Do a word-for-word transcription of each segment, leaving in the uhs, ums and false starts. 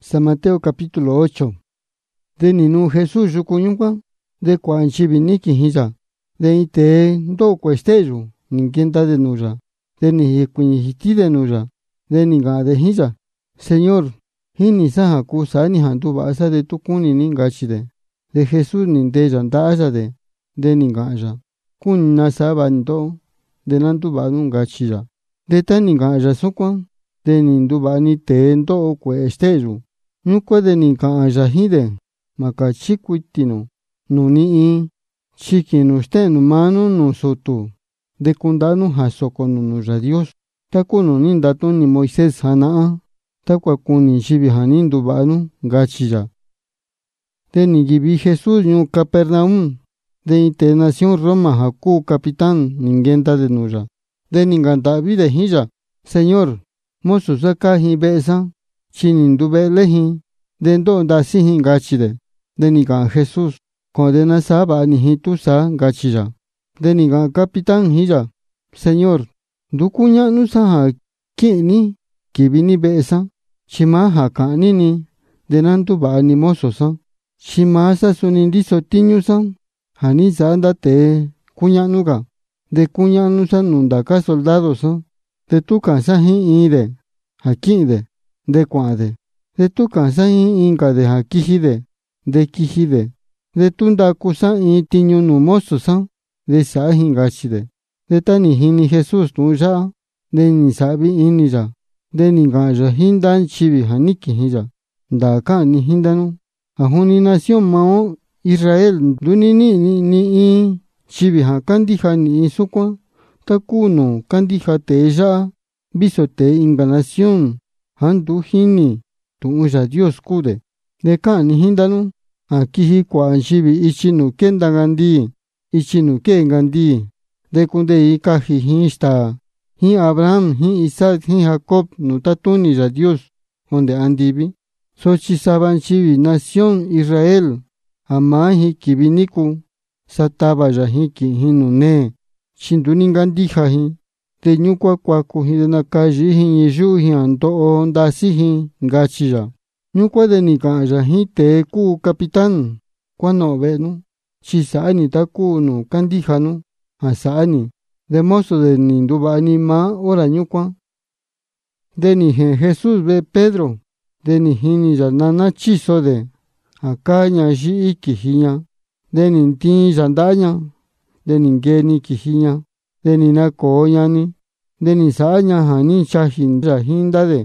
San Mateo capítulo ocho. De ninu Jesús yukuñuka, de kuanchibi niki hija, de ite ndo cuesteyu, ninquienta de nuya, de ni cuñijiti de nuya, de ninga de hija. Señor, hini saha kusa ni hantu basa de tukuni ningachide, de Jesús nindeya ndaya de, de ningaya, kun nasaba ndo, de nantu banu ngachira, de ta ningaya sukwan, de ninduba ni te ndo cuesteyu. Nyukwa de ni ka'aya hide, maka chikwitino, nu ni'i, chikinu stenu manu nu sotu, de kundanu hasoko nu ra Dios, takunu nindatu ni Moisés hana'a, takwa kuni shibi hanindu banu gachilla. De ni gibi Jesús nyu Capernaum, de ite nación Roma haku capitán ninguenta de nuya, de ninganta vida hija, Señor, mosu saka hi besa, chinindu belehi, de ndo dasihi gachide, de niga Jesús, condena saba ni hitusa gachilla, de niga capitán hija, Señor, dukunya nusaha kini, kibini besa, chimaha kanini, de nantu ba ni mososa, chimasa sunindiso tiñusa, hanisa andate kunyanuga, de kunyanusa nundaka soldadosa, de tu kansahi ide, hakide, de kwade, de tu kansahi inka de hakihide, de kihide, de tunda kusa i tiñu numososa, de sahi gachide, de tani hini Jesús tuya, de ni sabi inija, de ni gaya hindan chibi haniki hija, da ka ni hindanu, ahuni nación mao Israel dunini ni ni i chibi ha kandija ni isukwa, takuno kandija teja, biso te inga nación, handu hini, tuya Dios kude, de ka ni hindanu, akihi kwa chibi ichinu kenda gandi, ichinu ke gandi, de kunde ikahi hista, hi Abraham, hi Isaac, hi Jacob, nutatuni ya Dios, onde andibi, sochi saban chibi nación Israel, amahi kibiniku, sataba ya hiki hinune, chinduningandija hi, de nyukwa kwaku hi de nakaji hi nishu hi anto ondasi hi gachija. Nyukwa de nikaya hi te ku capitán, kwano venu, chisaani takunu kandijanu, hasaani, de mozo de nindubani ma ora nyukwa. De ni Jesús ve Pedro, de ni hini ya nana chiso de, akaña shi iki hiña, de ni tin yandaña, de ni ngeni kihiña, de ni na koñani, de ni saña hani chahin ya hinda de.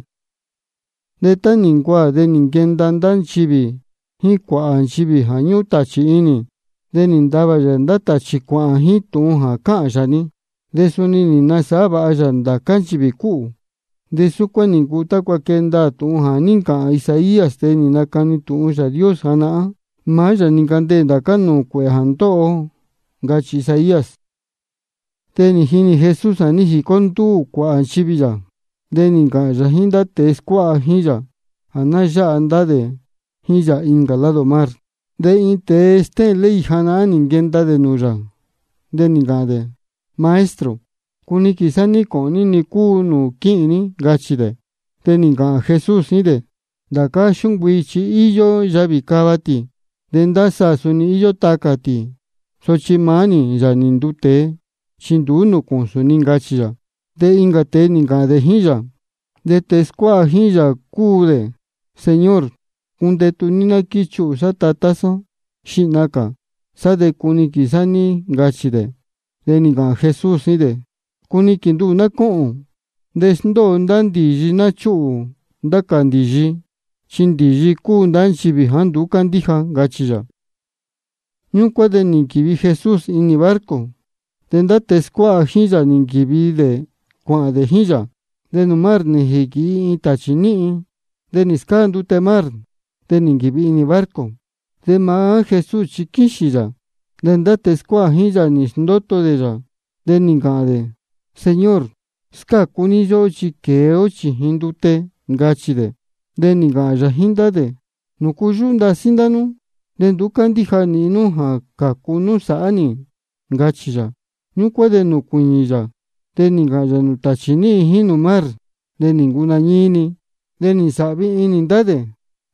De ta ningwa de ni ngendandan chibi, hi kwaan chibi hanyu tachi ini, de ni ndaba yanda tachi kwaan hi tunha kaashani, de suni ni nasaba ayanda kanchibi ku, de sukwa ninguta kwa kenda tunha ninka Isaías de ni nakani tunja Dios hana, maya ninkande ndakanu kwe hanto, gachi Isaías. De ni hini Jesús anihi kontu kwaan chibi ya, de ninka yahinda te skwa hija, anaya andade, hija ingalado mar, de inte este ley hana ningenda de nuya, de ningade, maestro, kuni kisani koni ni kunu kini gachide, de ninga Jesús ide, daka shungwichi iyo yabikabati, de ndasa suni iyo takati, sochimani ya nindute, chindunu kunsu ningachiya, de ingate ningade hija, de tesqua hija kude, Señor, kunde tunina kichu sa tatasa, shinaka, sa de kuni kisani gachide, de ninga Jesús ide, kuni kindu na koon, desndo ndandiji na chu, ndakandiji, chindiji ku ndanchibi handu kandija gachiya. Nyukwa de ninkibi Jesús ini barco, de ndatesqua hija ninkibi de kwa de hija, de numar ni hiki itachini, de niskandu temar, de ninkibi ini barco, de maa Jesús chikishira, de ndatesqua hija nisndoto de ya, de ningade, Señor, ska kuni yo chikeo chihindute gachide, de ningaya hindade, nukuyunda sindanu, de ndukandija ninu ha kakunu saani, gachiya, nyukwa de nukuñiya, de ningaya nutachini hinu mar, de ninguna ñini, de ni sabi inindade,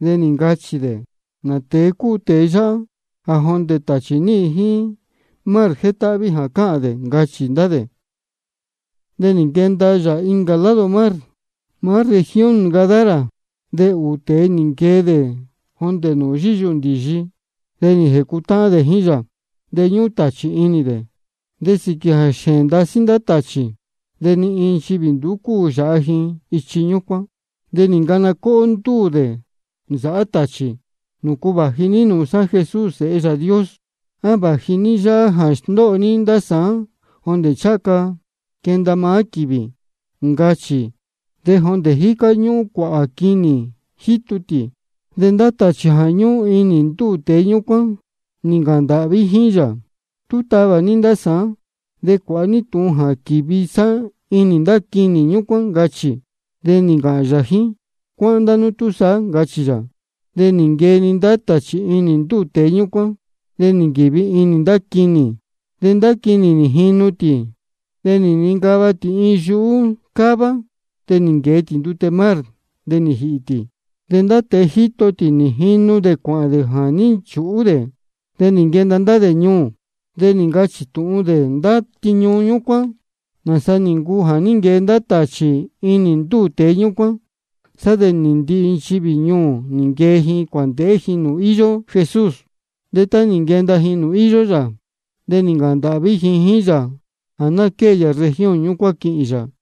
de ni ngachi de na te ku te ya a honde tachi ni hi mar jetavi ja ka'an de ngachi nda de de ni kenda ya inka lado mar mar región Gadara de u te ni ke de honde nu yiyu ndiyi de ni jekuta de jin ya de ñu tachi ini de de siki ja xenda sinda tachi de ni in chivi nduku ya jin ichi ñukua de ni ngana ko ntu de ya tachi nuku bajini nu sa Jesús se'e Dios a bajini ya ja xndo ni nda sa honde chaka kenda ma kivi ngachi de honde jika ñu kua'a kini jituti de nda tachi ja ñu ini ntu te ñukua ni nganda'vi jin ya tu tava ni nda sa de kua'a ni tu ja kivi sa ini nda kini ñukua ngachi de ni nga'an ya jin kua'an nda nu tu sa ngachi ya de ni nkeni nda tachi ini ntu te ñukua de ni nkivi ini nda kini de nda kini ni jinuti de ni ninkavati in yu'u kava de ni nketi ndute mar de ni ji'iti de nda te jitoti ni jinu de kua'an de ja ni chu'u de de ni nkenda nda de ñuu de ni ngachi tu'un de nda tiñu ñukua nasa ni nku ja ni nkee nda tachi ini ntu te ñukua sa de ni ndi'i nchivi ñuu ni nkee jin kuante'e jin nu iyo Jesús de ta ni nkenda jin nu iyo ya de ni nganda'vi jin jin ya ja na kee ya región ñukua ki'in ya